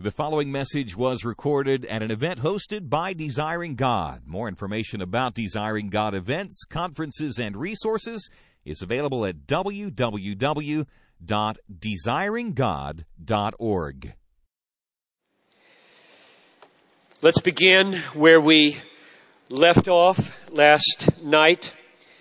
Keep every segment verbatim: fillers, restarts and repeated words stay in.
The following message was recorded at an event hosted by Desiring God. More information about Desiring God events, conferences, and resources is available at w w w dot desiring god dot org. Let's begin where we left off last night.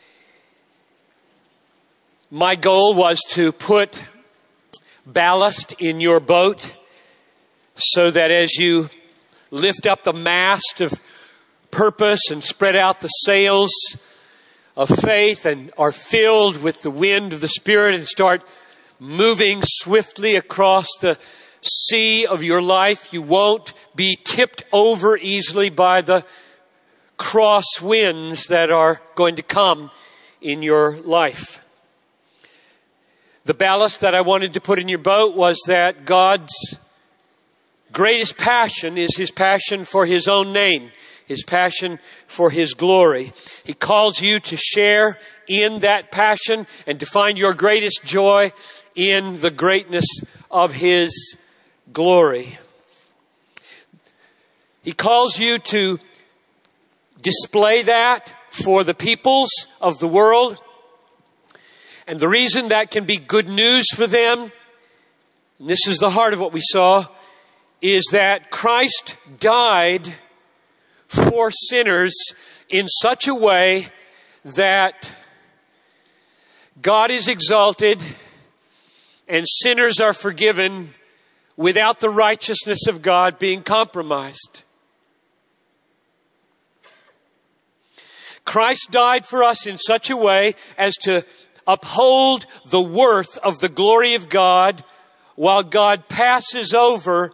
My goal was to put ballast in your boat so that as you lift up the mast of purpose and spread out the sails of faith and are filled with the wind of the Spirit and start moving swiftly across the sea of your life, you won't be tipped over easily by the cross winds that are going to come in your life. The ballast that I wanted to put in your boat was that God's greatest passion is His passion for His own name, His passion for His glory. He calls you to share in that passion and to find your greatest joy in the greatness of His glory. He calls you to display that for the peoples of the world. And the reason that can be good news for them, and this is the heart of what we saw, is that Christ died for sinners in such a way that God is exalted and sinners are forgiven without the righteousness of God being compromised. Christ died for us in such a way as to uphold the worth of the glory of God while God passes over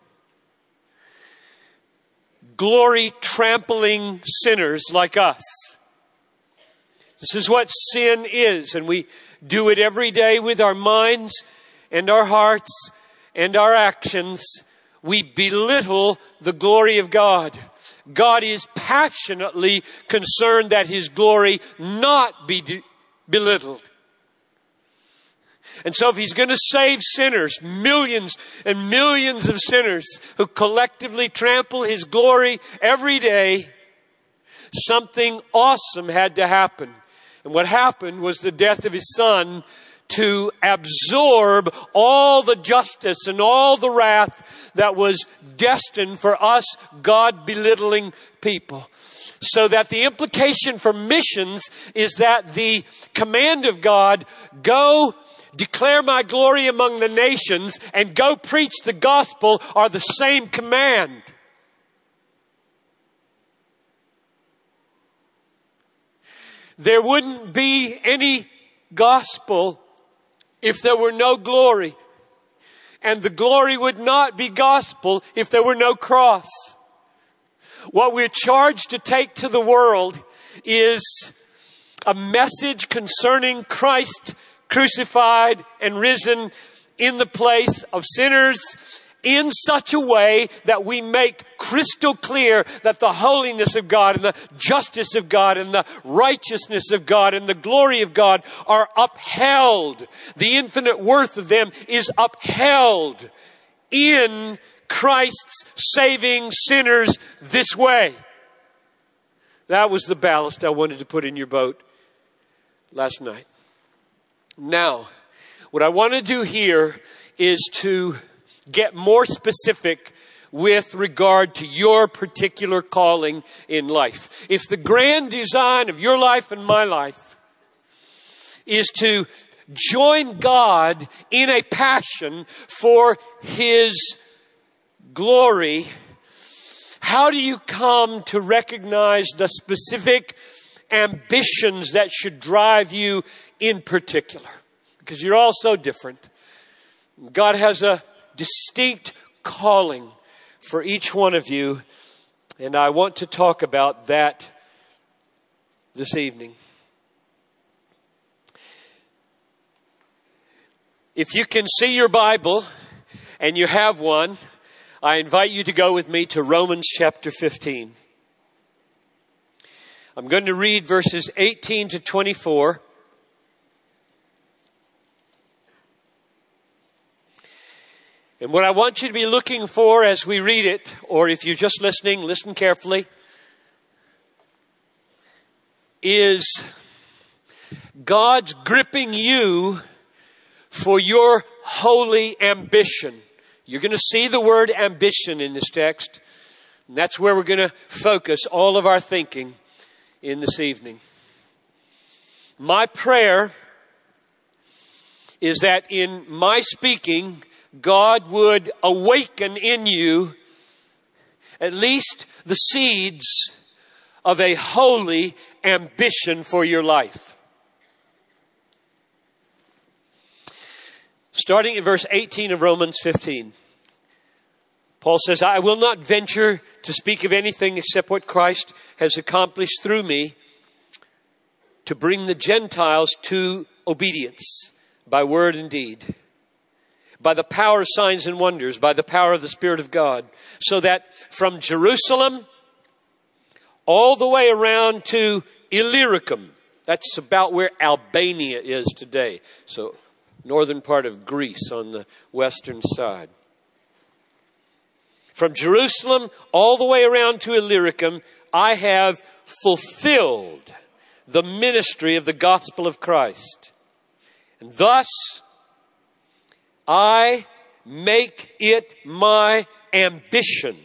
glory-trampling sinners like us. This is what sin is, and we do it every day with our minds and our hearts and our actions. We belittle the glory of God. God is passionately concerned that His glory not be de- belittled. And so if He's going to save sinners, millions and millions of sinners who collectively trample His glory every day, something awesome had to happen. And what happened was the death of His Son to absorb all the justice and all the wrath that was destined for us God-belittling people. So that the implication for missions is that the command of God, go declare my glory among the nations and go preach the gospel, are the same command. There wouldn't be any gospel if there were no glory. And the glory would not be gospel if there were no cross. What we're charged to take to the world is a message concerning Christ crucified and risen in the place of sinners in such a way that we make crystal clear that the holiness of God and the justice of God and the righteousness of God and the glory of God are upheld. The infinite worth of them is upheld in Christ's saving sinners this way. That was the ballast I wanted to put in your boat last night. Now, what I want to do here is to get more specific with regard to your particular calling in life. If the grand design of your life and my life is to join God in a passion for His glory, how do you come to recognize the specific ambitions that should drive you in particular? Because you're all so different. God has a distinct calling for each one of you, and I want to talk about that this evening. If you can see your Bible, and you have one, I invite you to go with me to Romans chapter fifteen. I'm going to read verses eighteen to twenty-four. And what I want you to be looking for as we read it, or if you're just listening, listen carefully, is God's gripping you for your holy ambition. You're going to see the word ambition in this text. And that's where we're going to focus all of our thinking in this evening. My prayer is that in my speaking, God would awaken in you at least the seeds of a holy ambition for your life. Starting in verse eighteen of Romans fifteen. Paul says, I will not venture to speak of anything except what Christ has accomplished through me to bring the Gentiles to obedience by word and deed, by the power of signs and wonders, by the power of the Spirit of God, so that from Jerusalem all the way around to Illyricum, that's about where Albania is today, so northern part of Greece on the western side. From Jerusalem all the way around to Illyricum, I have fulfilled the ministry of the gospel of Christ. And thus, I make it my ambition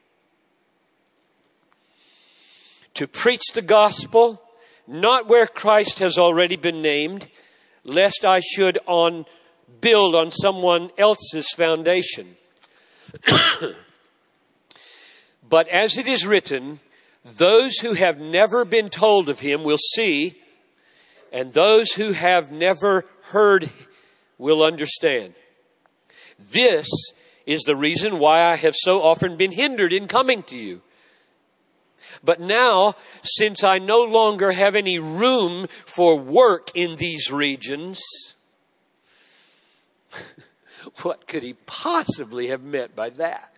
to preach the gospel, not where Christ has already been named, lest I should on build on someone else's foundation. But as it is written, those who have never been told of him will see, and those who have never heard will understand. This is the reason why I have so often been hindered in coming to you. But now, since I no longer have any room for work in these regions, what could he possibly have meant by that?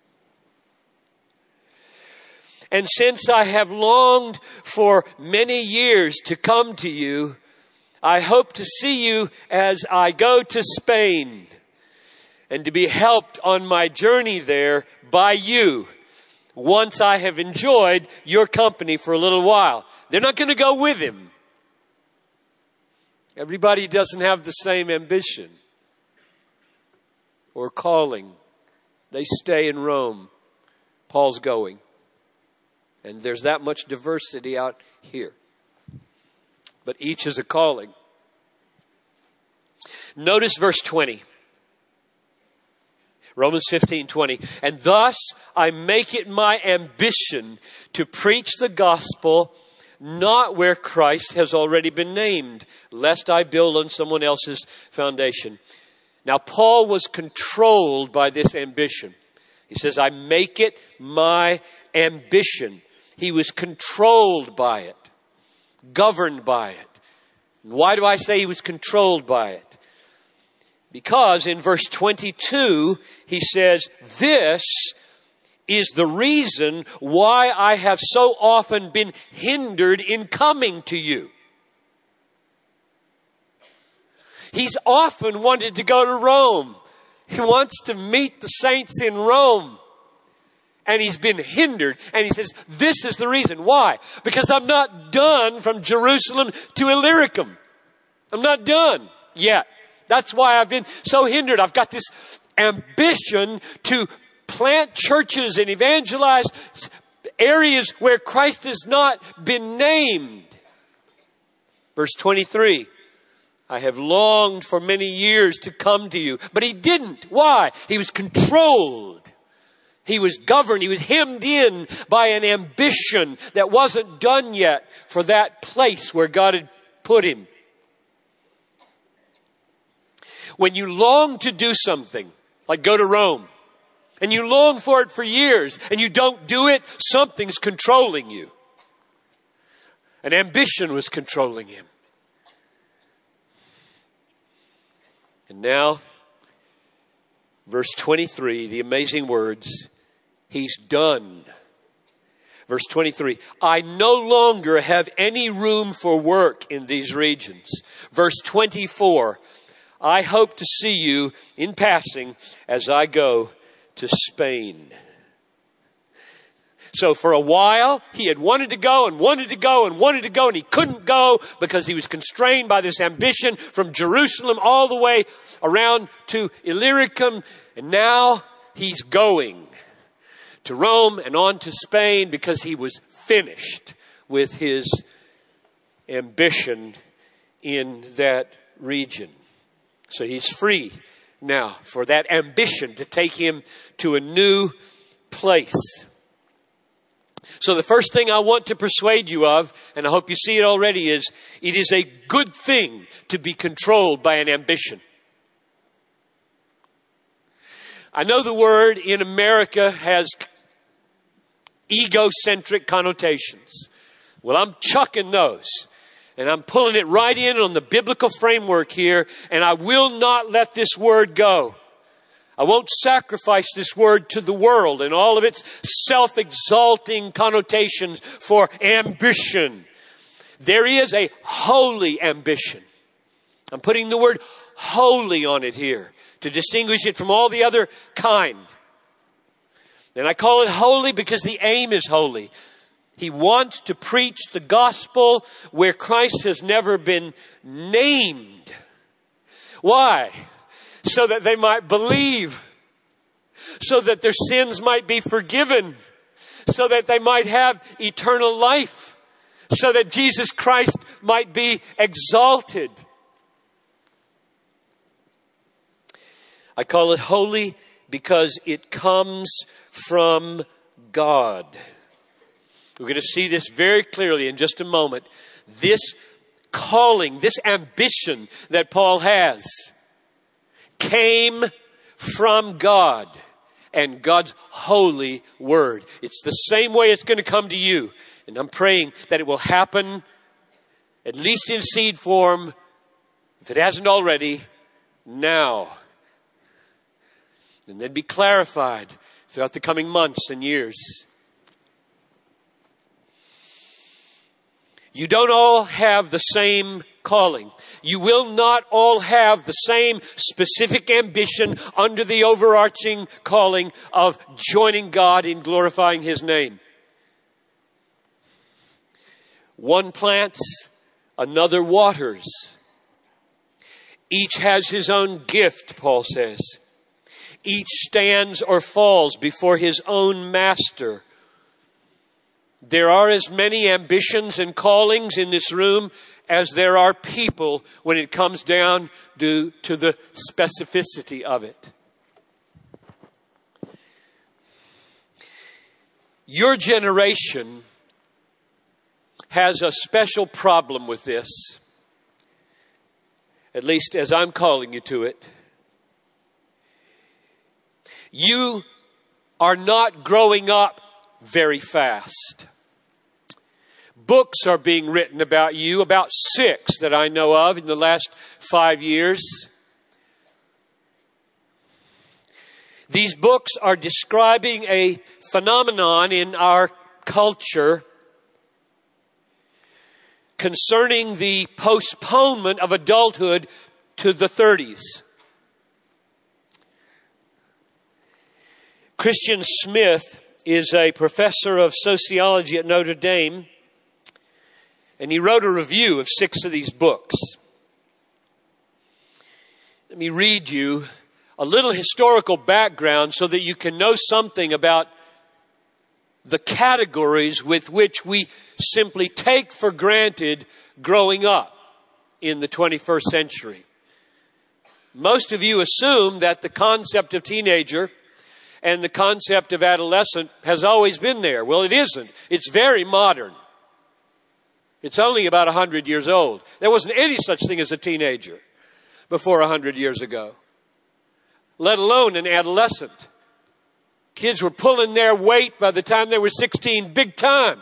And since I have longed for many years to come to you, I hope to see you as I go to Spain and to be helped on my journey there by you once I have enjoyed your company for a little while. They're not going to go with him. Everybody doesn't have the same ambition or calling. They stay in Rome. Paul's going. And there's that much diversity out here. But each is a calling. Notice verse twenty. Romans fifteen twenty. And thus I make it my ambition to preach the gospel not where Christ has already been named, lest I build on someone else's foundation. Now Paul was controlled by this ambition. He says, I make it my ambition. He was controlled by it, governed by it. Why do I say he was controlled by it? Because in verse twenty-two, he says, this is the reason why I have so often been hindered in coming to you. He's often wanted to go to Rome. He wants to meet the saints in Rome. And he's been hindered. And he says, this is the reason. Why? Because I'm not done from Jerusalem to Illyricum. I'm not done yet. That's why I've been so hindered. I've got this ambition to plant churches and evangelize areas where Christ has not been named. Verse twenty-three. I have longed for many years to come to you. But he didn't. Why? He was controlled. He was governed. He was hemmed in by an ambition that wasn't done yet for that place where God had put him. When you long to do something, like go to Rome, and you long for it for years, and you don't do it, something's controlling you. An ambition was controlling him. And now, verse twenty-three, the amazing words, he's done. Verse twenty-three, I no longer have any room for work in these regions. Verse twenty-four, I hope to see you in passing as I go to Spain. So for a while, he had wanted to go and wanted to go and wanted to go, and he couldn't go because he was constrained by this ambition from Jerusalem all the way around to Illyricum. And now he's going to Rome and on to Spain because he was finished with his ambition in that region. So he's free now for that ambition to take him to a new place. So the first thing I want to persuade you of, and I hope you see it already, is it is a good thing to be controlled by an ambition. I know the word in America has egocentric connotations. Well, I'm chucking those. And I'm pulling it right in on the biblical framework here. And I will not let this word go. I won't sacrifice this word to the world and all of its self-exalting connotations for ambition. There is a holy ambition. I'm putting the word holy on it here to distinguish it from all the other kind. And I call it holy because the aim is holy. He wants to preach the gospel where Christ has never been named. Why? So that they might believe. So that their sins might be forgiven. So that they might have eternal life. So that Jesus Christ might be exalted. I call it holy because it comes from God. We're going to see this very clearly in just a moment. This calling, this ambition that Paul has came from God and God's holy word. It's the same way it's going to come to you. And I'm praying that it will happen, at least in seed form, if it hasn't already, now. And then be clarified throughout the coming months and years. You don't all have the same calling. You will not all have the same specific ambition under the overarching calling of joining God in glorifying His name. One plants, another waters. Each has his own gift, Paul says. Each stands or falls before his own master. There are as many ambitions and callings in this room as there are people when it comes down to, to the specificity of it. Your generation has a special problem with this, at least as I'm calling you to it. You are not growing up very fast. Books are being written about you, about six that I know of in the last five years. These books are describing a phenomenon in our culture concerning the postponement of adulthood to the thirties. Christian Smith is a professor of sociology at Notre Dame, and he wrote a review of six of these books. Let me read you a little historical background so that you can know something about the categories with which we simply take for granted growing up in the twenty-first century. Most of you assume that the concept of teenager and the concept of adolescent has always been there. Well, it isn't. It's very modern. It's only about one hundred years old. There wasn't any such thing as a teenager before one hundred years ago, let alone an adolescent. Kids were pulling their weight by the time they were sixteen, big time.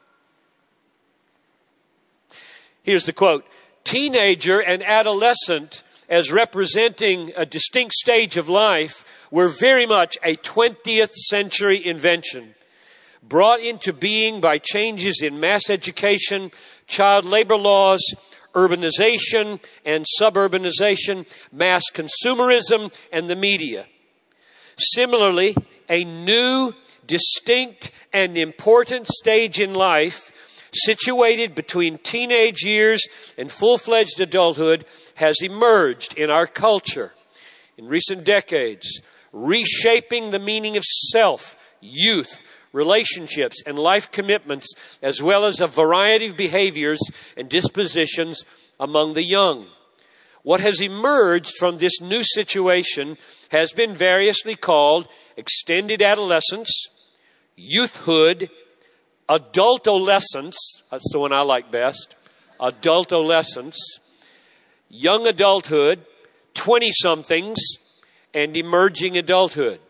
Here's the quote. Teenager and adolescent, as representing a distinct stage of life, were very much a twentieth century invention, brought into being by changes in mass education, child labor laws, urbanization and suburbanization, mass consumerism, and the media. Similarly, a new, distinct, and important stage in life, situated between teenage years and full-fledged adulthood, has emerged in our culture in recent decades, reshaping the meaning of self, youth, relationships, and life commitments, as well as a variety of behaviors and dispositions among the young. What has emerged from this new situation has been variously called extended adolescence, youthhood, adultolescence, that's the one I like best, adultolescence, young adulthood, twenty-somethings, and emerging adulthood.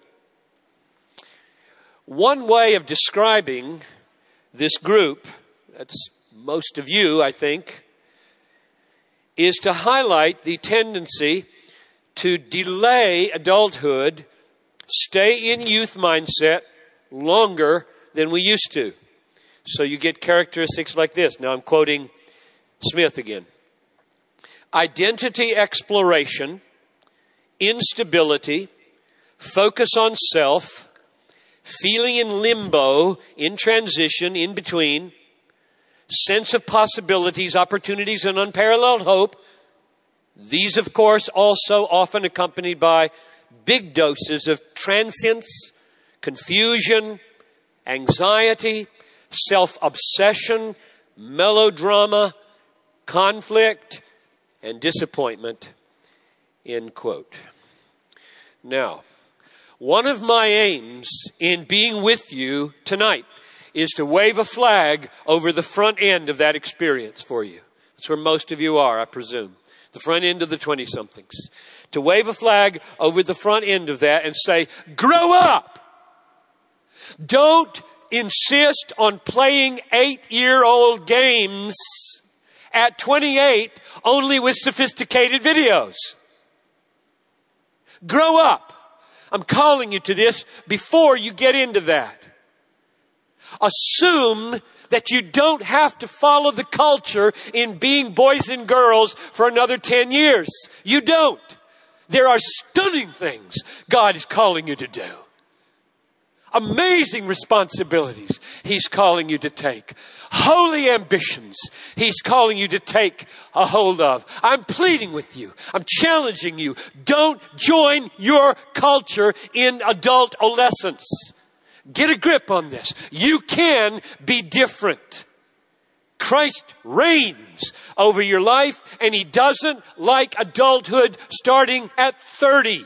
One way of describing this group, that's most of you, I think, is to highlight the tendency to delay adulthood, stay in youth mindset longer than we used to. So you get characteristics like this. Now I'm quoting Smith again. Identity exploration, instability, focus on self, feeling in limbo, in transition, in between, sense of possibilities, opportunities, and unparalleled hope. These, of course, also often accompanied by big doses of transience, confusion, anxiety, self-obsession, melodrama, conflict, and disappointment, end quote. Now, one of my aims in being with you tonight is to wave a flag over the front end of that experience for you. That's where most of you are, I presume. The front end of the twenty-somethings. To wave a flag over the front end of that and say, grow up! Don't insist on playing eight-year-old games at twenty-eight only with sophisticated videos. Grow up. I'm calling you to this before you get into that. Assume that you don't have to follow the culture in being boys and girls for another ten years. You don't. There are stunning things God is calling you to do. Amazing responsibilities He's calling you to take. Holy ambitions He's calling you to take a hold of. I'm pleading with you. I'm challenging you. Don't join your culture in adultolescence. Get a grip on this. You can be different. Christ reigns over your life, and He doesn't like adulthood starting at thirty.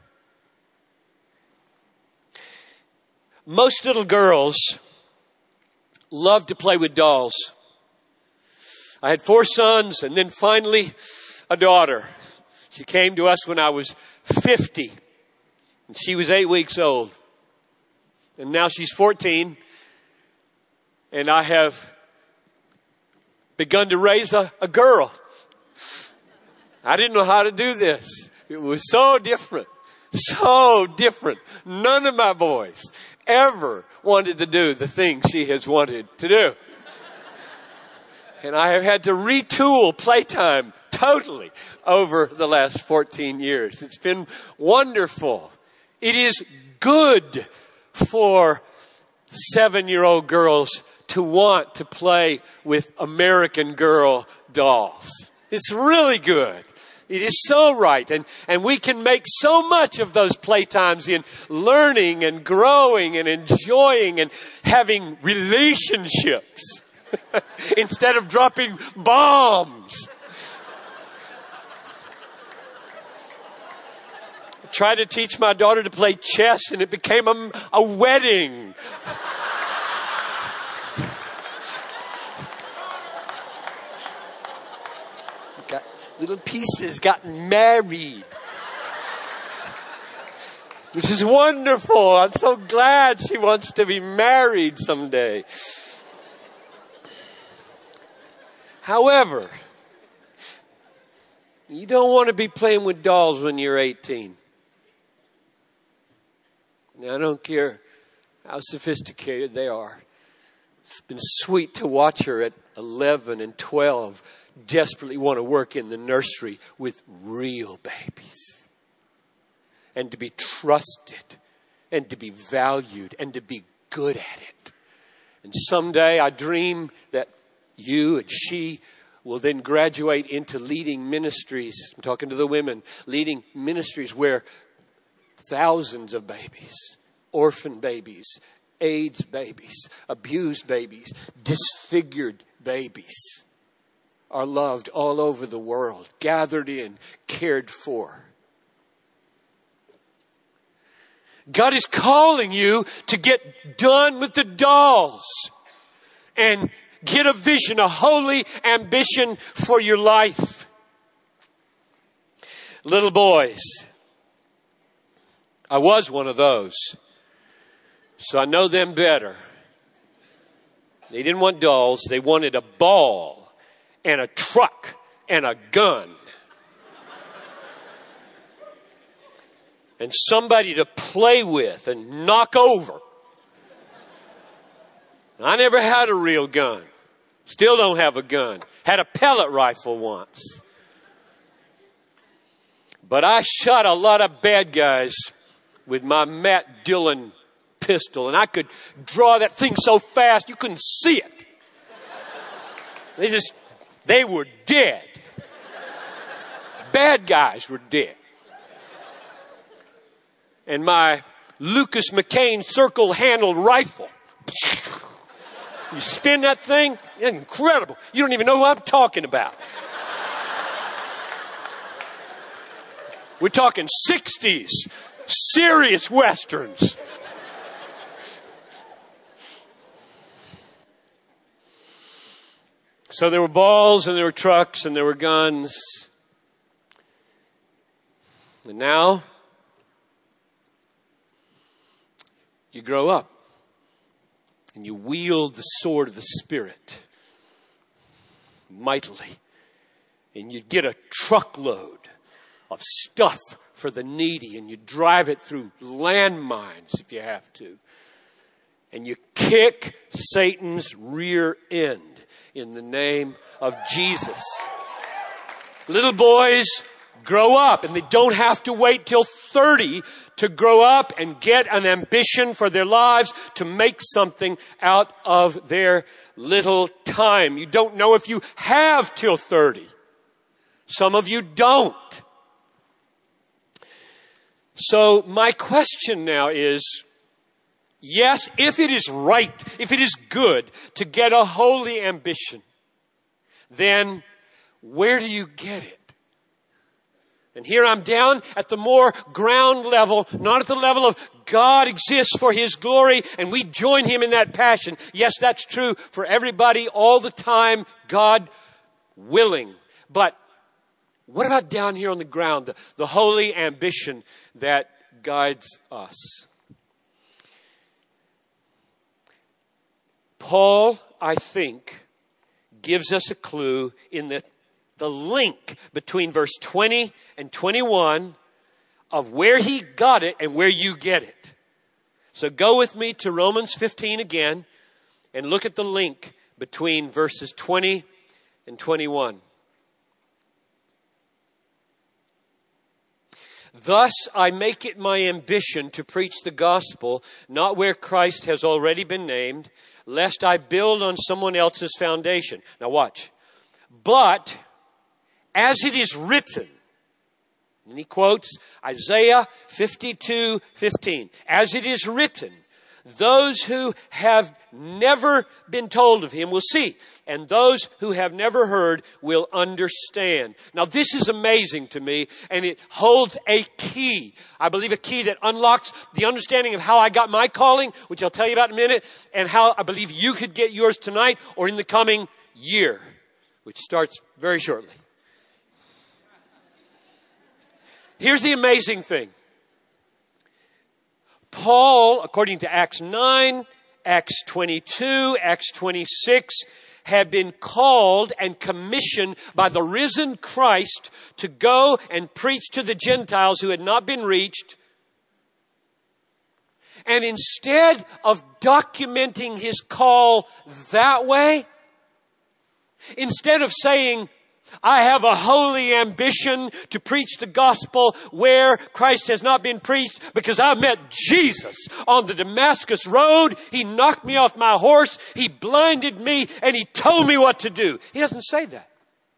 Most little girls love to play with dolls. I had four sons and then finally a daughter. She came to us when I was fifty and she was eight weeks old. And now she's fourteen and I have begun to raise a, a girl. I didn't know how to do this. It was so different. So different. None of my boys ever wanted to do the things she has wanted to do. And I have had to retool playtime totally over the last fourteen years. It's been wonderful. It is good for seven-year-old girls to want to play with American Girl dolls. It's really good. It is so right. And, and we can make so much of those playtimes in learning and growing and enjoying and having relationships instead of dropping bombs. I tried to teach my daughter to play chess and it became a, a wedding. Little pieces got married. Which is wonderful. I'm so glad she wants to be married someday. However, you don't want to be playing with dolls when you're eighteen. Now, I don't care how sophisticated they are. It's been sweet to watch her at eleven and twelve desperately want to work in the nursery with real babies. And to be trusted. And to be valued. And to be good at it. And someday I dream that you and she will then graduate into leading ministries. I'm talking to the women. Leading ministries where thousands of babies, orphan babies, AIDS babies, abused babies, disfigured babies are loved all over the world, gathered in, cared for. God is calling you to get done with the dolls and get a vision, a holy ambition for your life. Little boys, I was one of those, so I know them better. They didn't want dolls, they wanted a ball and a truck and a gun. And somebody to play with and knock over. I never had a real gun. Still don't have a gun. Had a pellet rifle once. But I shot a lot of bad guys with my Matt Dillon pistol. And I could draw that thing so fast you couldn't see it. They just, they were dead. Bad guys were dead. And my Lucas McCain circle-handled rifle. You spin that thing, incredible. You don't even know who I'm talking about. We're talking sixties, serious westerns. So there were balls and there were trucks and there were guns. And now you grow up and you wield the sword of the Spirit mightily. And you get a truckload of stuff for the needy and you drive it through landmines if you have to. And you kick Satan's rear end in the name of Jesus. Little boys grow up and they don't have to wait till thirty to grow up and get an ambition for their lives to make something out of their little time. You don't know if you have till thirty. Some of you don't. So my question now is, yes, if it is right, if it is good to get a holy ambition, then where do you get it? And here I'm down at the more ground level, not at the level of God exists for His glory and we join Him in that passion. Yes, that's true for everybody all the time, God willing. But what about down here on the ground, the, the holy ambition that guides us? Paul, I think, gives us a clue in the, the link between verse twenty and twenty-one of where he got it and where you get it. So go with me to Romans fifteen again and look at the link between verses twenty and twenty-one. Thus I make it my ambition to preach the gospel, not where Christ has already been named, lest I build on someone else's foundation. Now watch. But as it is written, and he quotes Isaiah fifty-two fifteen. As it is written, those who have never been told of him will see, and those who have never heard will understand. Now this is amazing to me, and it holds a key. I believe a key that unlocks the understanding of how I got my calling, which I'll tell you about in a minute, and how I believe you could get yours tonight or in the coming year, which starts very shortly. Here's the amazing thing. Paul, according to Acts nine, Acts twenty-two, Acts twenty-six, had been called and commissioned by the risen Christ to go and preach to the Gentiles who had not been reached. And instead of documenting his call that way, instead of saying, I have a holy ambition to preach the gospel where Christ has not been preached, because I met Jesus on the Damascus road. He knocked me off my horse. He blinded me and he told me what to do. He doesn't say that.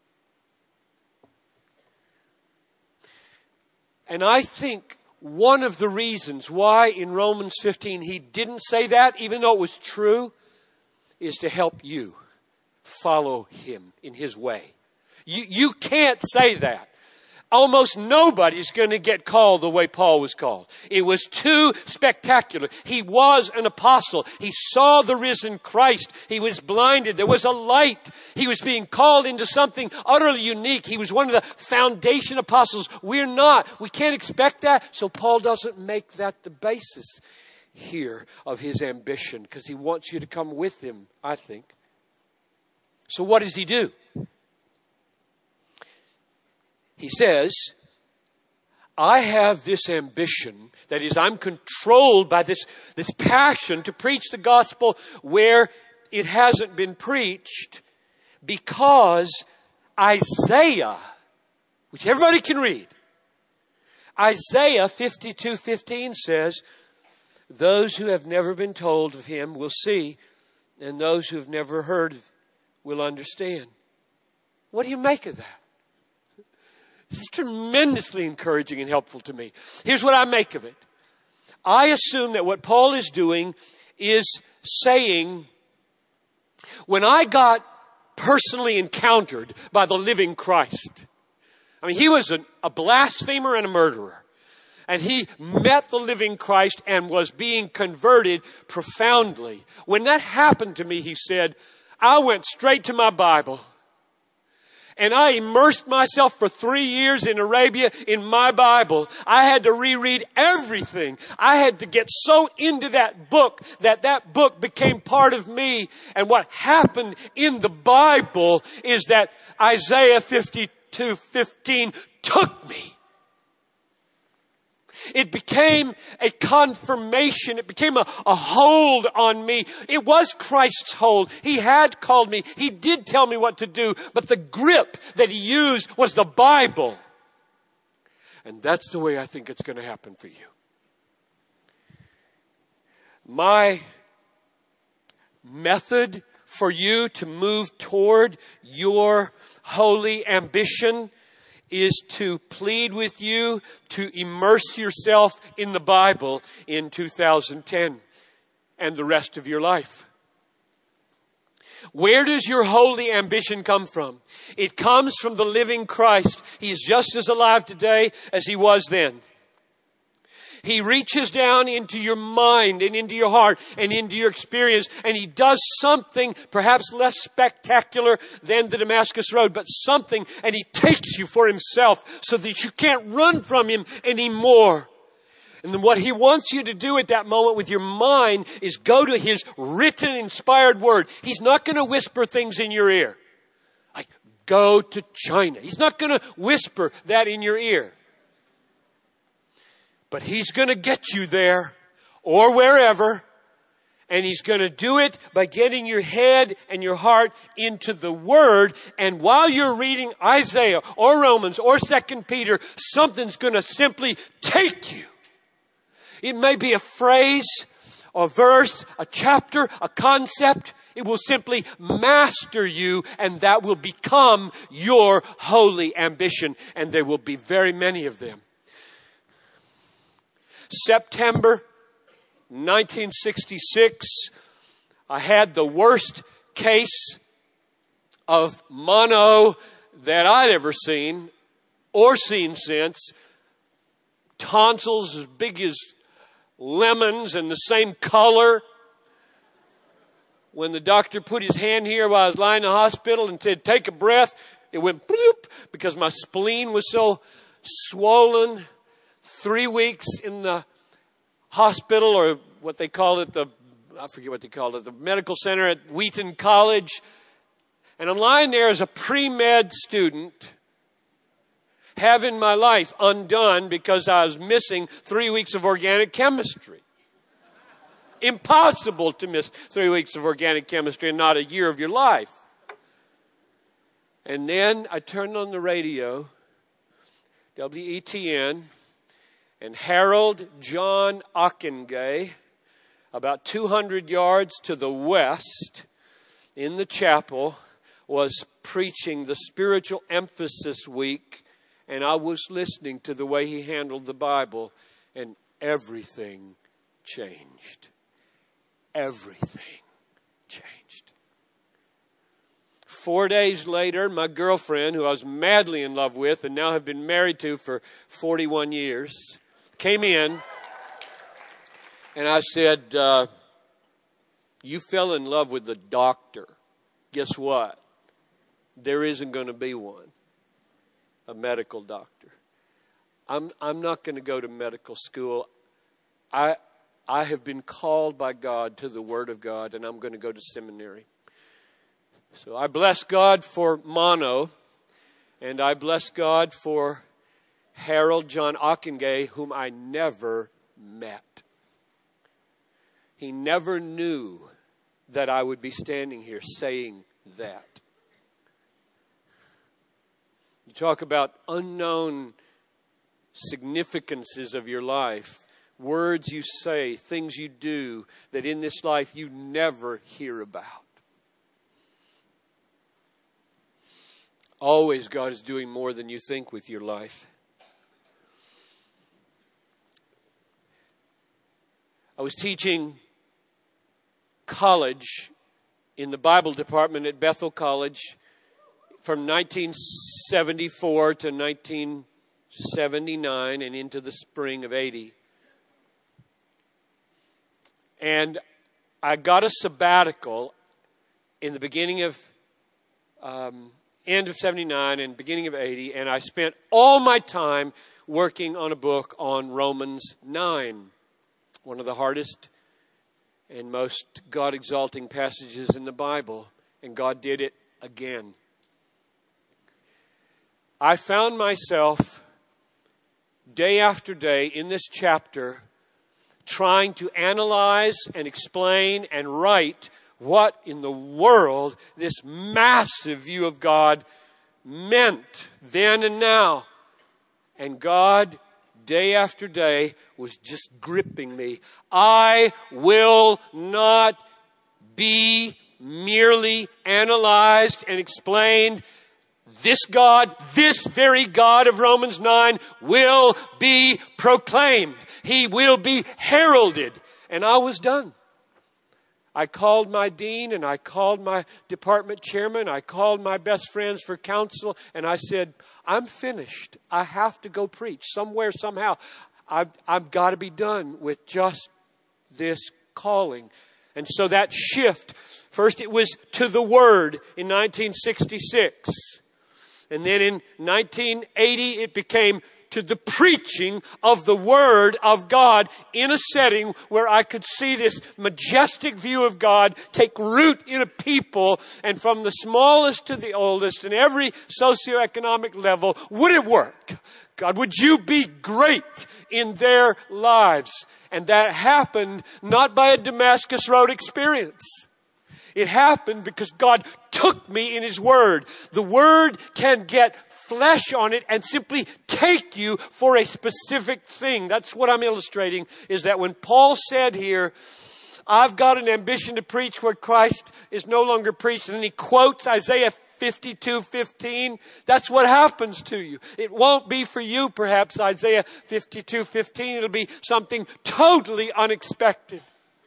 And I think one of the reasons why in Romans fifteen he didn't say that, even though it was true, is to help you follow him in his way. You, you can't say that. Almost nobody's going to get called the way Paul was called. It was too spectacular. He was an apostle. He saw the risen Christ. He was blinded. There was a light. He was being called into something utterly unique. He was one of the foundation apostles. We're not. We can't expect that. So Paul doesn't make that the basis here of his ambition, because he wants you to come with him, I think. So what does he do? He says, I have this ambition, that is, I'm controlled by this, this passion to preach the gospel where it hasn't been preached, because Isaiah, which everybody can read, Isaiah fifty-two fifteen says, those who have never been told of him will see, and those who have never heard will understand. What do you make of that? This is tremendously encouraging and helpful to me. Here's what I make of it. I assume that what Paul is doing is saying, when I got personally encountered by the living Christ, I mean, he was an, a blasphemer and a murderer. And he met the living Christ and was being converted profoundly. When that happened to me, he said, I went straight to my Bible. And I immersed myself for three years in Arabia in my Bible. I had to reread everything. I had to get so into that book that that book became part of me. And what happened in the Bible is that Isaiah fifty-two fifteen took me. It became a confirmation. It became a, a hold on me. It was Christ's hold. He had called me. He did tell me what to do. But the grip that he used was the Bible. And that's the way I think it's going to happen for you. My method for you to move toward your holy ambition is to plead with you to immerse yourself in the Bible in two thousand ten and the rest of your life. Where does your holy ambition come from? It comes from the living Christ. He is just as alive today as he was then. He reaches down into your mind and into your heart and into your experience, and he does something perhaps less spectacular than the Damascus Road, but something, and he takes you for himself so that you can't run from him anymore. And then what he wants you to do at that moment with your mind is go to his written, inspired word. He's not going to whisper things in your ear. Like, go to China. He's not going to whisper that in your ear. But he's going to get you there or wherever. And he's going to do it by getting your head and your heart into the Word. And while you're reading Isaiah or Romans or Second Peter, something's going to simply take you. It may be a phrase, a verse, a chapter, a concept. It will simply master you, and that will become your holy ambition. And there will be very many of them. September nineteen sixty-six, I had the worst case of mono that I'd ever seen or seen since. Tonsils as big as lemons and the same color. When the doctor put his hand here while I was lying in the hospital and said, take a breath, it went bloop because my spleen was so swollen. Three weeks in the hospital, or what they call it, the, I forget what they called it, the medical center at Wheaton College. And I'm lying there as a pre-med student, having my life undone because I was missing three weeks of organic chemistry. Impossible to miss three weeks of organic chemistry and not a year of your life. And then I turned on the radio, W E T N, and Harold John Ockenga, about two hundred yards to the west in the chapel, was preaching the Spiritual Emphasis Week, and I was listening to the way he handled the Bible, and everything changed. Everything changed. Four days later, my girlfriend, who I was madly in love with and now have been married to for forty-one years, came in, and I said, uh, you fell in love with the doctor. Guess what? There isn't going to be one, a medical doctor. I'm I'm not going to go to medical school. I I have been called by God to the Word of God, and I'm going to go to seminary. So I bless God for Mono, and I bless God for Harold John Ockenga, whom I never met. He never knew that I would be standing here saying that. You talk about unknown significances of your life, words you say, things you do that in this life you never hear about. Always God is doing more than you think with your life. I was teaching college in the Bible department at Bethel College from nineteen seventy-four to nineteen seventy-nine and into the spring of eighty. And I got a sabbatical in the beginning of, um, end of seventy-nine and beginning of eighty, and I spent all my time working on a book on Romans nine, one of the hardest and most God-exalting passages in the Bible, and God did it again. I found myself day after day in this chapter trying to analyze and explain and write what in the world this massive view of God meant then and now. And God, day after day, was just gripping me. I will not be merely analyzed and explained. This God, this very God of Romans nine, will be proclaimed. He will be heralded. And I was done. I called my dean and I called my department chairman. I called my best friends for counsel. And I said, I'm finished. I have to go preach somewhere, somehow. I've, I've got to be done with just this calling. And so that shift, first it was to the Word in nineteen sixty-six. And then in nineteen eighty, it became to the preaching of the Word of God in a setting where I could see this majestic view of God take root in a people, and from the smallest to the oldest and every socioeconomic level, would it work? God, would you be great in their lives? And that happened not by a Damascus Road experience. It happened because God took me in His Word. The Word can get flesh on it and simply take you for a specific thing. That's what I'm illustrating, is that when Paul said here, I've got an ambition to preach where Christ is no longer preached, and then he quotes Isaiah fifty-two fifteen, that's what happens to you. It won't be for you, perhaps, Isaiah fifty-two fifteen. It'll be something totally unexpected.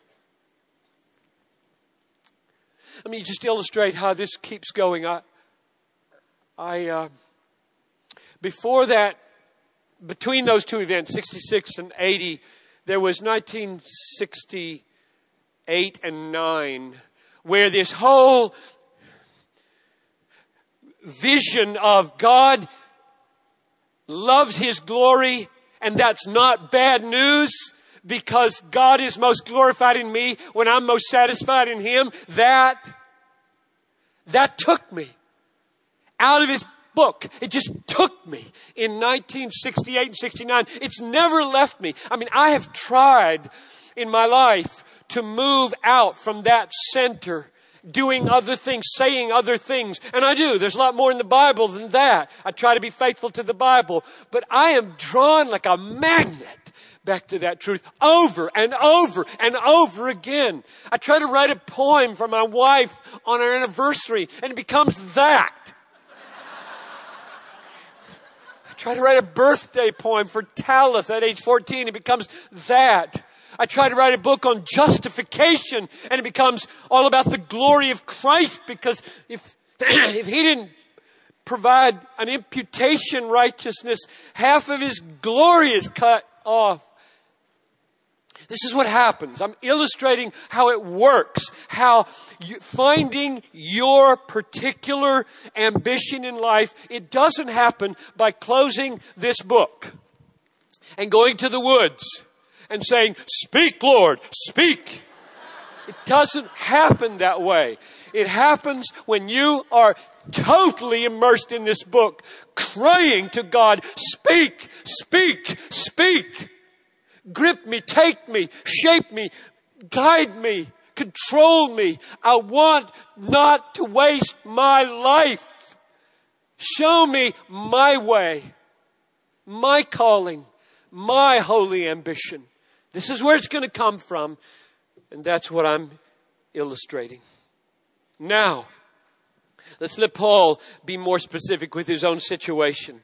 Let me just illustrate how this keeps going. I, I uh, before that, between those two events, sixty-six and eighty, there was nineteen sixty-eight and nine, where this whole vision of God loves His glory, and that's not bad news, because God is most glorified in me when I'm most satisfied in Him. That, that took me out of His book. It just took me in nineteen sixty-eight and sixty-nine. It's never left me. I mean, I have tried in my life to move out from that center doing other things, saying other things. And I do. There's a lot more in the Bible than that. I try to be faithful to the Bible. But I am drawn like a magnet back to that truth over and over and over again. I try to write a poem for my wife on our anniversary, and it becomes that. I try to write a birthday poem for Talith at age fourteen. It becomes that. I try to write a book on justification, and it becomes all about the glory of Christ, because if, if He didn't provide an imputation righteousness, half of His glory is cut off. This is what happens. I'm illustrating how it works, how you, finding your particular ambition in life, it doesn't happen by closing this book and going to the woods and saying, "Speak, Lord, speak." It doesn't happen that way. It happens when you are totally immersed in this book, crying to God, "Speak, speak, speak. Grip me, take me, shape me, guide me, control me. I want not to waste my life. Show me my way, my calling, my holy ambition." This is where it's going to come from, and that's what I'm illustrating. Now, let's let Paul be more specific with his own situation.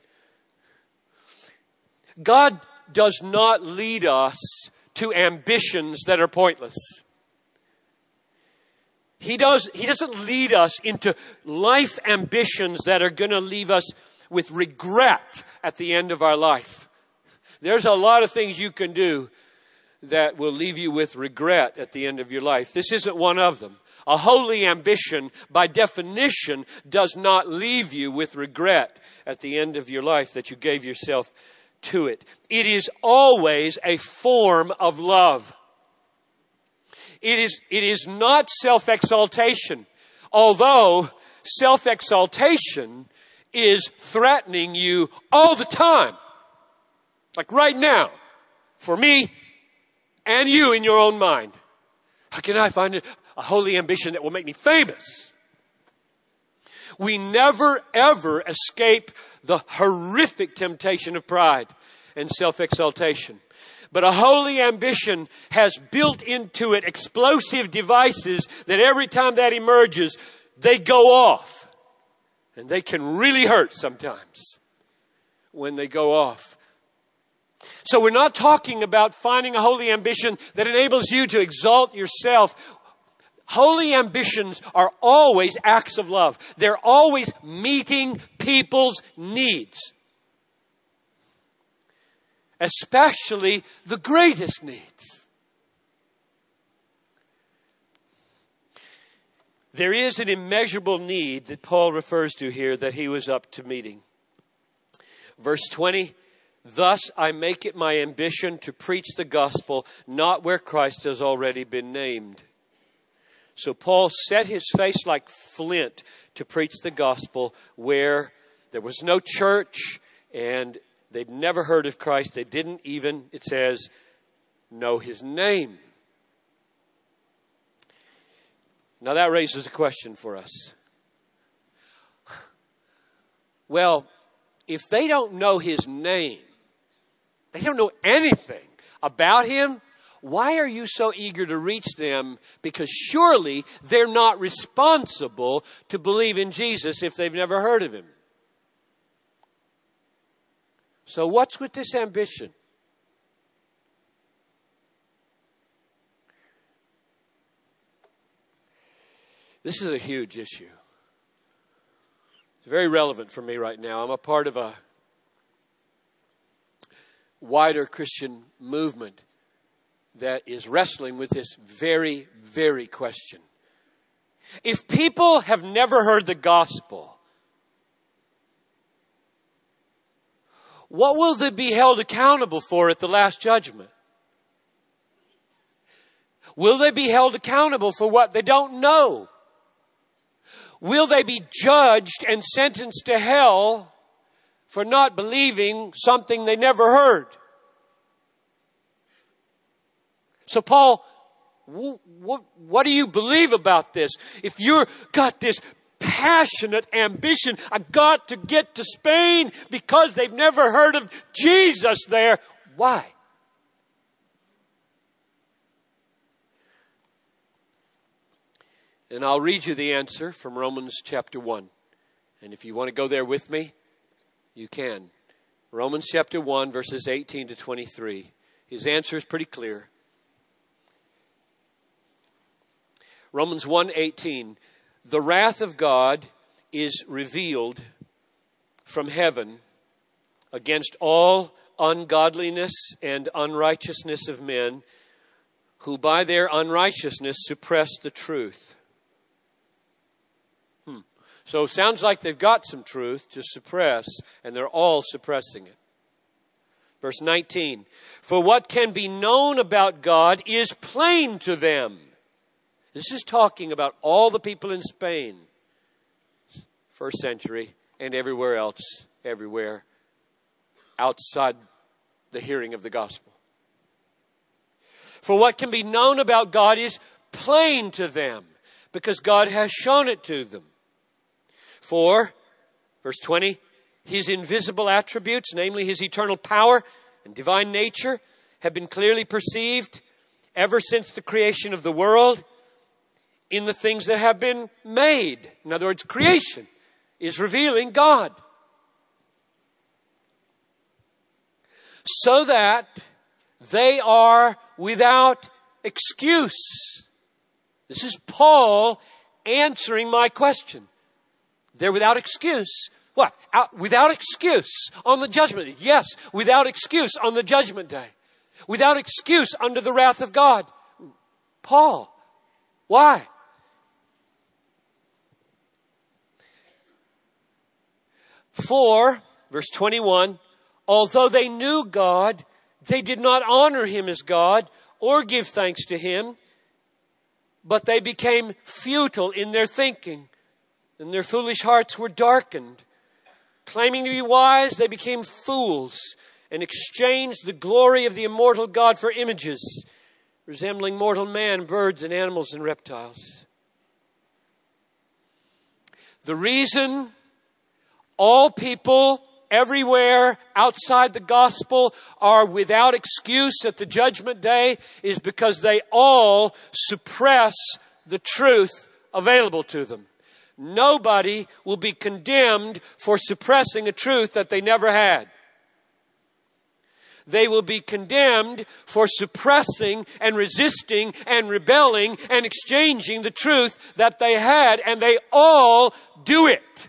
God does not lead us to ambitions that are pointless. He does, he doesn't lead us into life ambitions that are going to leave us with regret at the end of our life. There's a lot of things you can do that will leave you with regret at the end of your life. This isn't one of them. A holy ambition, by definition, does not leave you with regret at the end of your life that you gave yourself to it. It is always a form of love. It is, it is not self-exaltation, although self-exaltation is threatening you all the time. Like right now, for me and you in your own mind. How can I find a, a holy ambition that will make me famous? We never, ever escape the horrific temptation of pride and self-exaltation. But a holy ambition has built into it explosive devices that every time that emerges, they go off. And they can really hurt sometimes when they go off. So we're not talking about finding a holy ambition that enables you to exalt yourself. Holy ambitions are always acts of love. They're always meeting people's needs. Especially the greatest needs. There is an immeasurable need that Paul refers to here that he was up to meeting. Verse twenty, "Thus I make it my ambition to preach the gospel, not where Christ has already been named." So Paul set his face like flint to preach the gospel where there was no church and they'd never heard of Christ. They didn't even, it says, know his name. Now that raises a question for us. Well, if they don't know his name, they don't know anything about him, why are you so eager to reach them? Because surely they're not responsible to believe in Jesus if they've never heard of him. So what's with this ambition? This is a huge issue. It's very relevant for me right now. I'm a part of a wider Christian movement that is wrestling with this very, very question. If people have never heard the gospel, what will they be held accountable for at the last judgment? Will they be held accountable for what they don't know? Will they be judged and sentenced to hell for not believing something they never heard? So Paul what, what do you believe about this? If you've got this passionate ambition, I got to get to Spain because they've never heard of Jesus there. Why? And I'll read you the answer from Romans chapter one. And if you want to go there with me, you can. Romans chapter one, verses eighteen to twenty-three. His answer is pretty clear. Romans one eighteen. The wrath of God is revealed from heaven against all ungodliness and unrighteousness of men who by their unrighteousness suppress the truth. Hmm. So it sounds like they've got some truth to suppress, and they're all suppressing it. Verse nineteen. For what can be known about God is plain to them. This is talking about all the people in Spain, first century, and everywhere else, everywhere outside the hearing of the gospel. For what can be known about God is plain to them, because God has shown it to them. For, verse twenty, His invisible attributes, namely His eternal power and divine nature, have been clearly perceived ever since the creation of the world in the things that have been made. In other words, creation is revealing God. So that they are without excuse. This is Paul answering my question. They're without excuse. What? Out, without excuse on the judgment day. Yes, without excuse on the judgment day. Without excuse under the wrath of God. Paul, why? For, verse twenty-one, although they knew God, they did not honor Him as God or give thanks to Him, but they became futile in their thinking, and their foolish hearts were darkened. Claiming to be wise, they became fools and exchanged the glory of the immortal God for images, resembling mortal man, birds and animals and reptiles. The reason all people everywhere outside the gospel are without excuse at the judgment day is because they all suppress the truth available to them. Nobody will be condemned for suppressing a truth that they never had. They will be condemned for suppressing and resisting and rebelling and exchanging the truth that they had, and they all do it.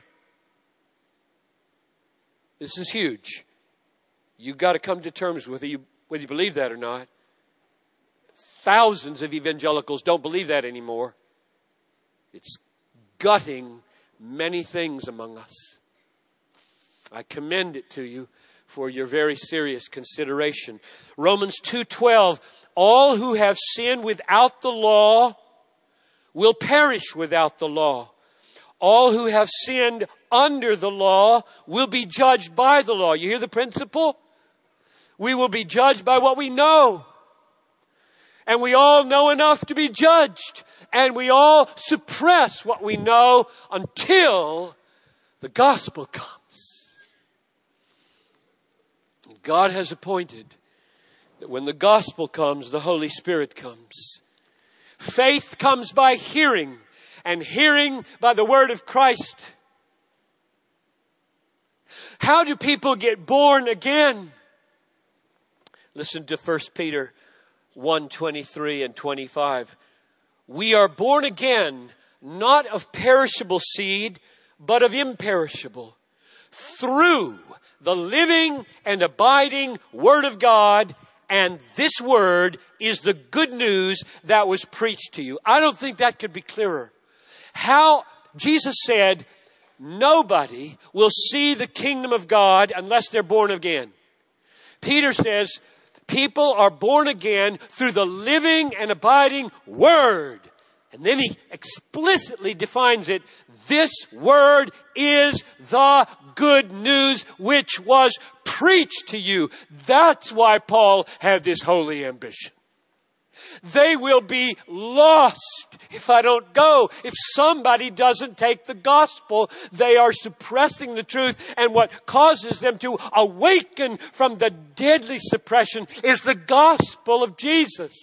This is huge. You've got to come to terms with it, whether you believe that or not. Thousands of evangelicals don't believe that anymore. It's gutting many things among us. I commend it to you for your very serious consideration. Romans two twelve, all who have sinned without the law will perish without the law. All who have sinned under the law will be judged by the law. You hear the principle? We will be judged by what we know. And we all know enough to be judged. And we all suppress what we know until the gospel comes. And God has appointed that when the gospel comes, the Holy Spirit comes. Faith comes by hearing, and hearing by the word of Christ. How do people get born again? Listen to First Peter one twenty-three and twenty-five. We are born again, not of perishable seed, but of imperishable, through the living and abiding Word of God. And this Word is the good news that was preached to you. I don't think that could be clearer. How Jesus said, nobody will see the kingdom of God unless they're born again. Peter says, people are born again through the living and abiding Word. And then he explicitly defines it. This Word is the good news which was preached to you. That's why Paul had this holy ambition. They will be lost if I don't go. If somebody doesn't take the gospel, they are suppressing the truth. And what causes them to awaken from the deadly suppression is the gospel of Jesus.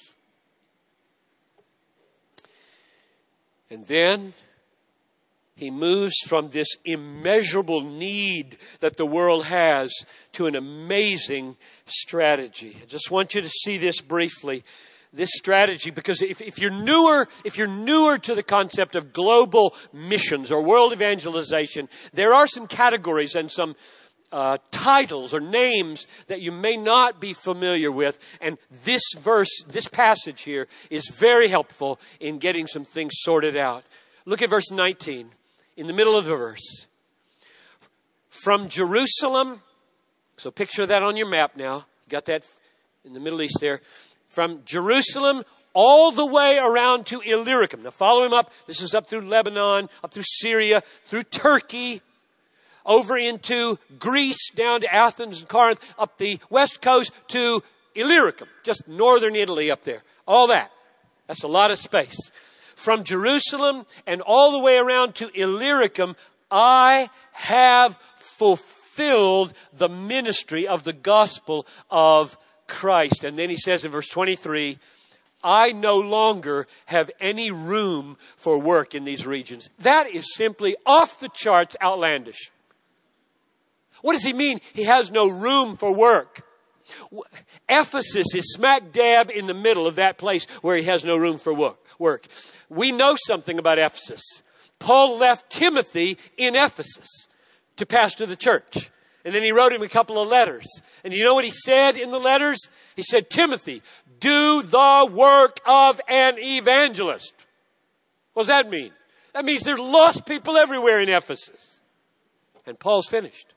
And then he moves from this immeasurable need that the world has to an amazing strategy. I just want you to see this briefly, this strategy, because if, if you're newer, if you're newer to the concept of global missions or world evangelization, there are some categories and some uh, titles or names that you may not be familiar with. And this verse, this passage here is very helpful in getting some things sorted out. Look at verse nineteen. In the middle of the verse. From Jerusalem, so picture that on your map now. You got that in the Middle East there. From Jerusalem all the way around to Illyricum. Now follow him up. This is up through Lebanon, up through Syria, through Turkey, over into Greece, down to Athens and Corinth, up the west coast to Illyricum, just northern Italy up there. All that. That's a lot of space. From Jerusalem and all the way around to Illyricum, I have fulfilled the ministry of the gospel of Christ. And then he says in verse twenty-three, I no longer have any room for work in these regions. That is simply off the charts outlandish. What does he mean? He has no room for work. Ephesus is smack dab in the middle of that place where he has no room for work. work. We know something about Ephesus. Paul left Timothy in Ephesus to pastor the church. And then he wrote him a couple of letters. And you know what he said in the letters? He said, Timothy, do the work of an evangelist. What does that mean? That means there's lost people everywhere in Ephesus. And Paul's finished.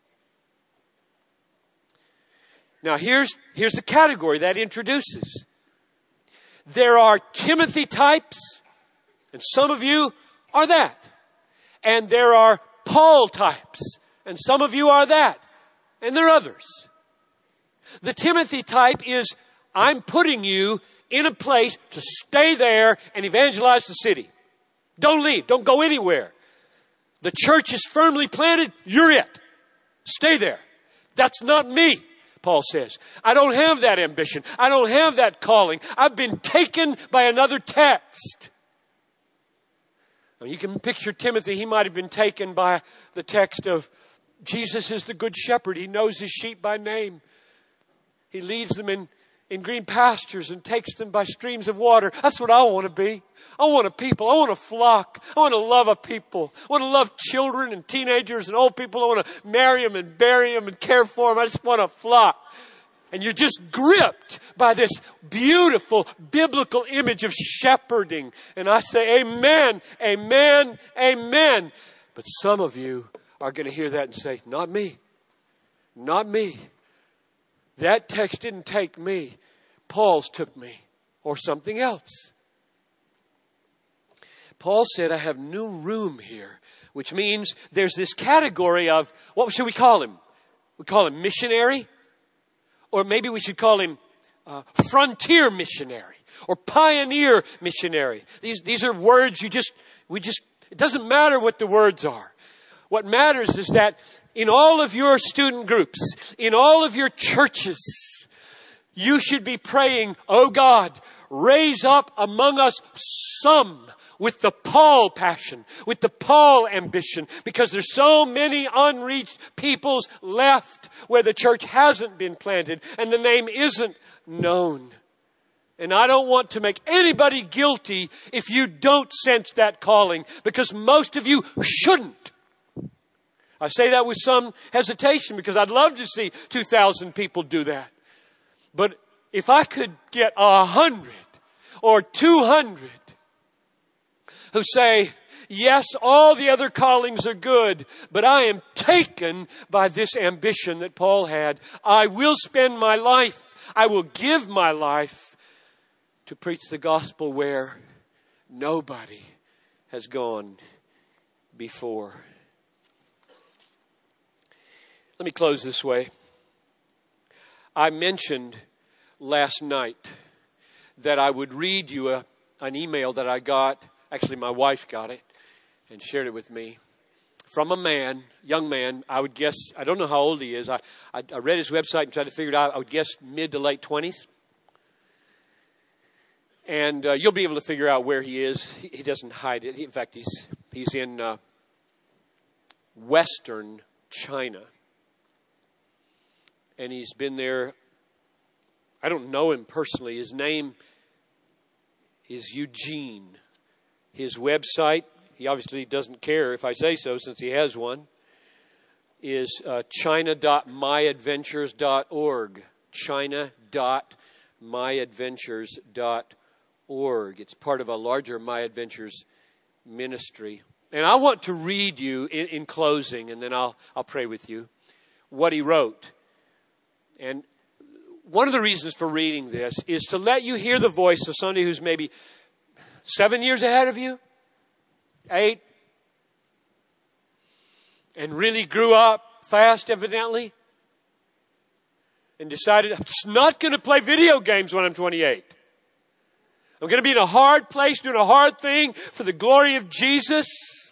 Now here's, here's the category that introduces. There are Timothy types, and some of you are that. And there are Paul types, and some of you are that. And there are others. The Timothy type is, I'm putting you in a place to stay there and evangelize the city. Don't leave. Don't go anywhere. The church is firmly planted. You're it. Stay there. That's not me. Paul says, I don't have that ambition. I don't have that calling. I've been taken by another text. Now, you can picture Timothy. He might have been taken by the text of Jesus is the good shepherd. He knows his sheep by name. He leads them in, in green pastures and takes them by streams of water. That's what I want to be. I want a people. I want a flock. I want to love a people. I want to love children and teenagers and old people. I want to marry them and bury them and care for them. I just want a flock. And you're just gripped by this beautiful biblical image of shepherding. And I say, amen, amen, amen. But some of you are going to hear that and say, not me. Not me. That text didn't take me. Paul's took me. Or something else. Paul said, I have no room here. Which means there's this category of, what should we call him? We call him missionary. Or maybe we should call him uh, frontier missionary. Or pioneer missionary. These, these are words you just, we just, it doesn't matter what the words are. What matters is that in all of your student groups, in all of your churches, you should be praying, oh God, raise up among us some with the Paul passion, with the Paul ambition, because there's so many unreached peoples left where the church hasn't been planted and the name isn't known. And I don't want to make anybody guilty if you don't sense that calling, because most of you shouldn't. I say that with some hesitation because I'd love to see two thousand people do that. But if I could get a hundred or two hundred who say, yes, all the other callings are good, but I am taken by this ambition that Paul had. I will spend my life, I will give my life to preach the gospel where nobody has gone before. Let me close this way. I mentioned last night that I would read you a, an email that I got. Actually, my wife got it and shared it with me. From a man, young man, I would guess, I don't know how old he is. I, I, I read his website and tried to figure it out. I would guess mid to late twenties. And uh, you'll be able to figure out where he is. He, he doesn't hide it. He, in fact, he's he's in uh, Western China. And he's been there. I don't know him personally. His name is Eugene. His website, he obviously doesn't care if I say so since he has one, is uh, china dot my adventures dot org. china dot my adventures dot org. It's part of a larger My Adventures ministry. And I want to read you in, in closing, and then I'll I'll pray with you, what he wrote. And one of the reasons for reading this is to let you hear the voice of somebody who's maybe seven years ahead of you, eight, and really grew up fast, evidently, and decided, I'm just not going to play video games when I'm twenty-eight. I'm going to be in a hard place doing a hard thing for the glory of Jesus,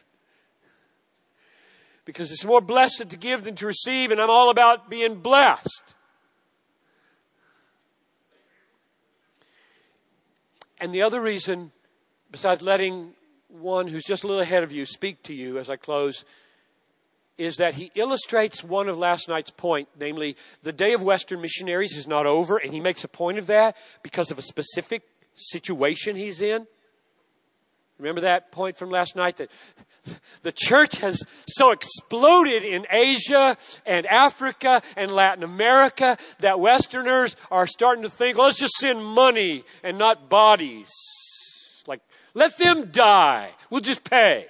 because it's more blessed to give than to receive, and I'm all about being blessed. And the other reason, besides letting one who's just a little ahead of you speak to you as I close, is that he illustrates one of last night's point, namely, the day of Western missionaries is not over, and he makes a point of that because of a specific situation he's in. Remember that point from last night, that the church has so exploded in Asia and Africa and Latin America that Westerners are starting to think, well, let's just send money and not bodies. Like, let them die. We'll just pay.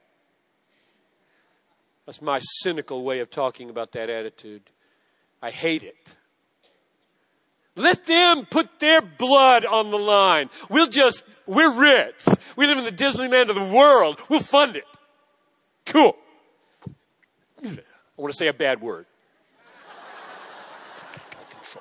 That's my cynical way of talking about that attitude. I hate it. Let them put their blood on the line. We'll just, we're rich. We live in the Disneyland of the world. We'll fund it. Cool. I want to say a bad word. Control.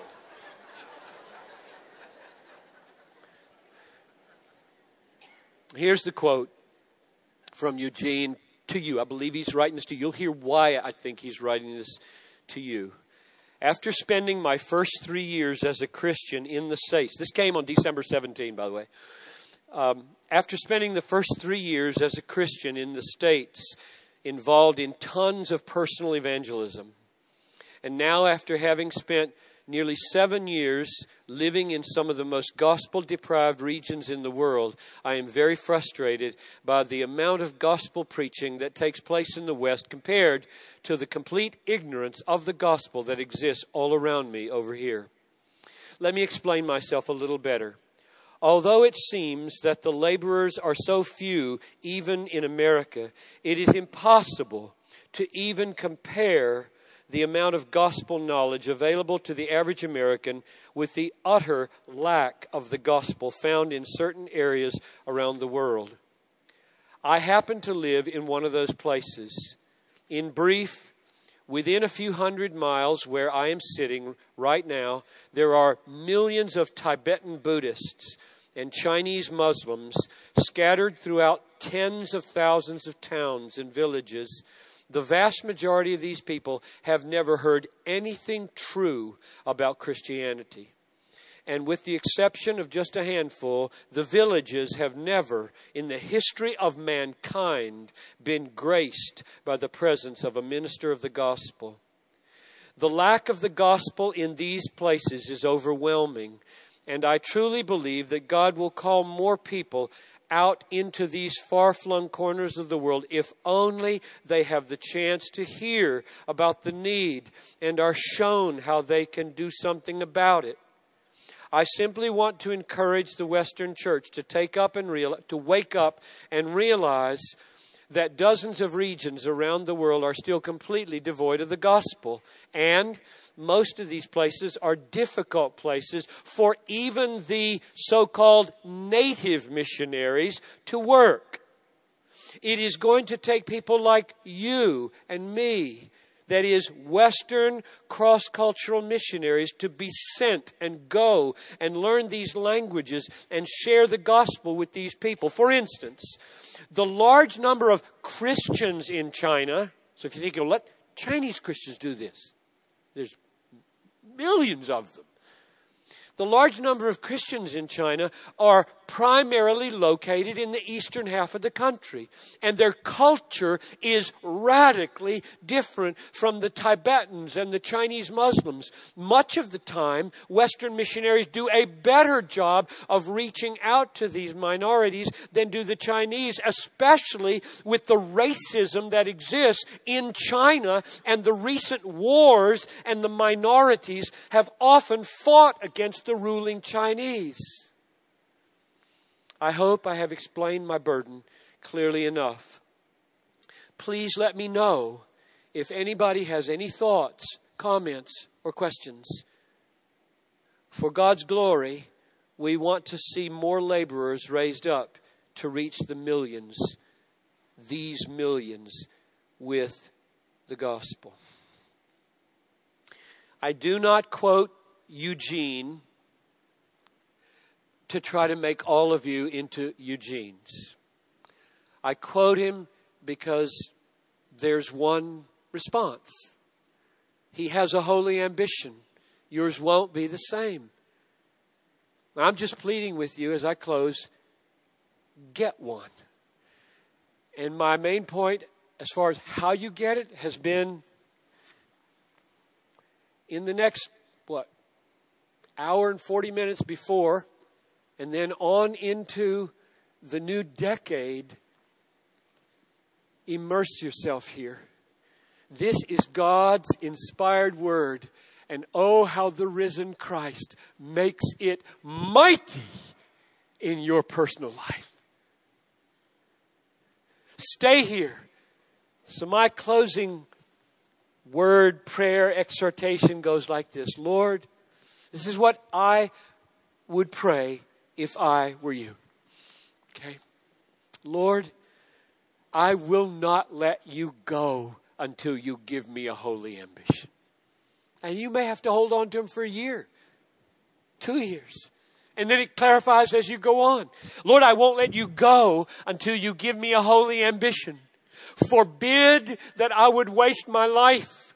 Here's the quote from Eugene to you. I believe he's writing this to you. You'll hear why I think he's writing this to you. After spending my first three years as a Christian in the States, this came on December seventeenth, by the way. Um, after spending the first three years as a Christian in the States, involved in tons of personal evangelism, and now after having spent nearly seven years living in some of the most gospel-deprived regions in the world, I am very frustrated by the amount of gospel preaching that takes place in the West compared to the complete ignorance of the gospel that exists all around me over here. Let me explain myself a little better. Although it seems that the laborers are so few, even in America, it is impossible to even compare the amount of gospel knowledge available to the average American with the utter lack of the gospel found in certain areas around the world. I happen to live in one of those places. In brief, within a few hundred miles where I am sitting right now, there are millions of Tibetan Buddhists and Chinese Muslims scattered throughout tens of thousands of towns and villages. The vast majority of these people have never heard anything true about Christianity. And with the exception of just a handful, the villages have never, in the history of mankind, been graced by the presence of a minister of the gospel. The lack of the gospel in these places is overwhelming, and I truly believe that God will call more people out into these far-flung corners of the world if only they have the chance to hear about the need and are shown how they can do something about it. I simply want to encourage the Western church to take up and real, to wake up and realize that dozens of regions around the world are still completely devoid of the gospel. And most of these places are difficult places for even the so-called native missionaries to work. It is going to take people like you and me that is Western cross-cultural missionaries to be sent and go and learn these languages and share the gospel with these people. For instance, the large number of Christians in China, so if you think, let Chinese Christians do this, there's millions of them. The large number of Christians in China are primarily located in the eastern half of the country. And their culture is radically different from the Tibetans and the Chinese Muslims. Much of the time, Western missionaries do a better job of reaching out to these minorities than do the Chinese, especially with the racism that exists in China, and the recent wars, and the minorities have often fought against the ruling Chinese. I hope I have explained my burden clearly enough. Please let me know if anybody has any thoughts, comments, or questions. For God's glory, we want to see more laborers raised up to reach the millions, these millions, with the gospel. I do not quote Eugene to try to make all of you into Eugenes. I quote him because there's one response. He has a holy ambition. Yours won't be the same. I'm just pleading with you as I close, get one. And my main point, as far as how you get it, has been in the next, what, hour and forty minutes before, and then on into the new decade, immerse yourself here. This is God's inspired word. And oh, how the risen Christ makes it mighty in your personal life. Stay here. So my closing word, prayer, exhortation goes like this. Lord, this is what I would pray if I were you. Okay? Lord, I will not let you go until you give me a holy ambition. And you may have to hold on to him for a year, two years. And then it clarifies as you go on. Lord, I won't let you go until you give me a holy ambition. Forbid that I would waste my life.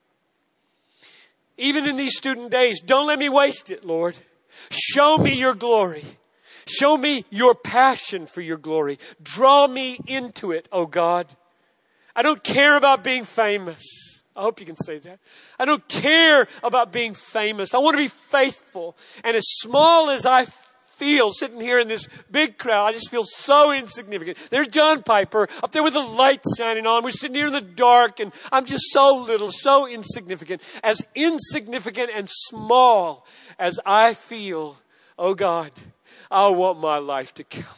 Even in these student days, don't let me waste it, Lord. Show me your glory. Show me your passion for your glory. Draw me into it, oh God. I don't care about being famous. I hope you can say that. I don't care about being famous. I want to be faithful. And as small as I feel sitting here in this big crowd, I just feel so insignificant. There's John Piper up there with the light shining on. We're sitting here in the dark, and I'm just so little, so insignificant. As insignificant and small as I feel, oh God, I want my life to count.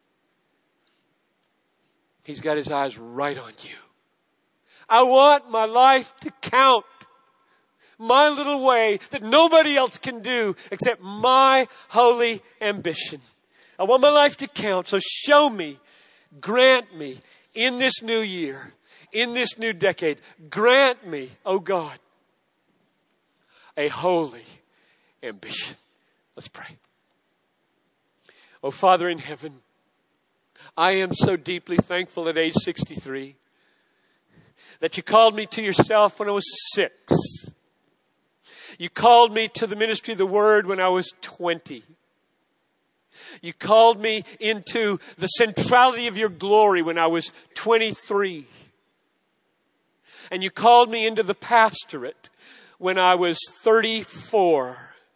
He's got his eyes right on you. I want my life to count. My little way that nobody else can do except my holy ambition. I want my life to count. So show me, grant me in this new year, in this new decade, grant me, oh God, a holy ambition. Let's pray. Oh Father in heaven, I am so deeply thankful at age sixty-three that you called me to yourself when I was six. You called me to the ministry of the word when I was twenty. You called me into the centrality of your glory when I was twenty-three. And you called me into the pastorate when I was thirty-four.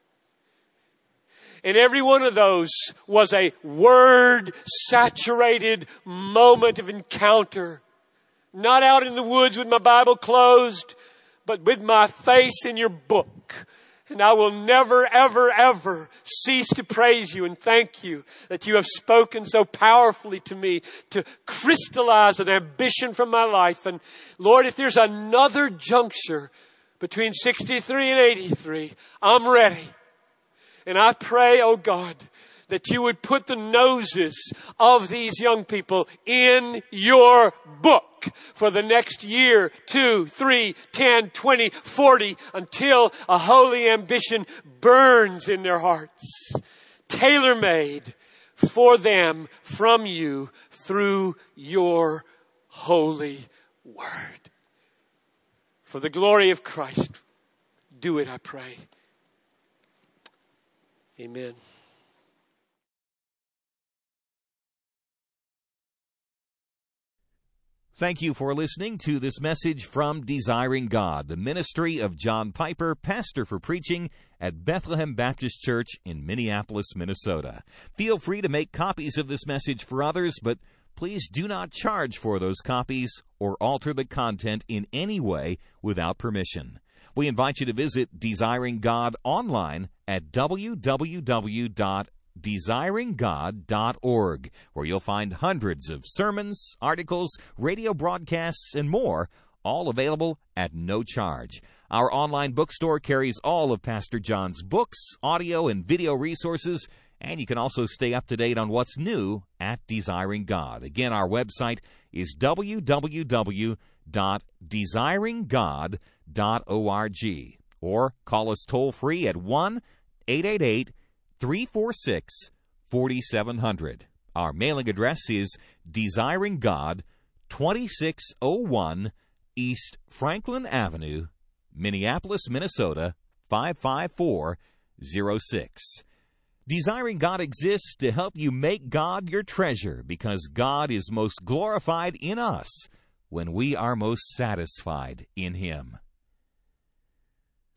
And every one of those was a word-saturated moment of encounter. Not out in the woods with my Bible closed, but with my face in your book. And I will never, ever, ever cease to praise you and thank you that you have spoken so powerfully to me to crystallize an ambition from my life. And Lord, if there's another juncture between sixty-three and eighty-three, I'm ready. And I pray, oh God, that you would put the noses of these young people in your book. walk for the next year, two, three, ten, twenty, forty, until a holy ambition burns in their hearts. Tailor-made for them from you through your holy word. For the glory of Christ, do it, I pray. Amen. Thank you for listening to this message from Desiring God, the ministry of John Piper, pastor for preaching at Bethlehem Baptist Church in Minneapolis, Minnesota. Feel free to make copies of this message for others, but please do not charge for those copies or alter the content in any way without permission. We invite you to visit Desiring God online at w w w dot desiring god dot org, where you'll find hundreds of sermons, articles, radio broadcasts, and more, all available at no charge. Our online bookstore carries all of Pastor John's books, audio, and video resources, and you can also stay up to date on what's new at Desiring God. Again, our website is w w w dot desiring god dot org, or call us toll-free at one eight eight eight, three four six, four seven zero zero. Our mailing address is Desiring God, twenty-six oh one East Franklin Avenue, Minneapolis, Minnesota, five five four zero six. Desiring God exists to help you make God your treasure, because God is most glorified in us when we are most satisfied in Him.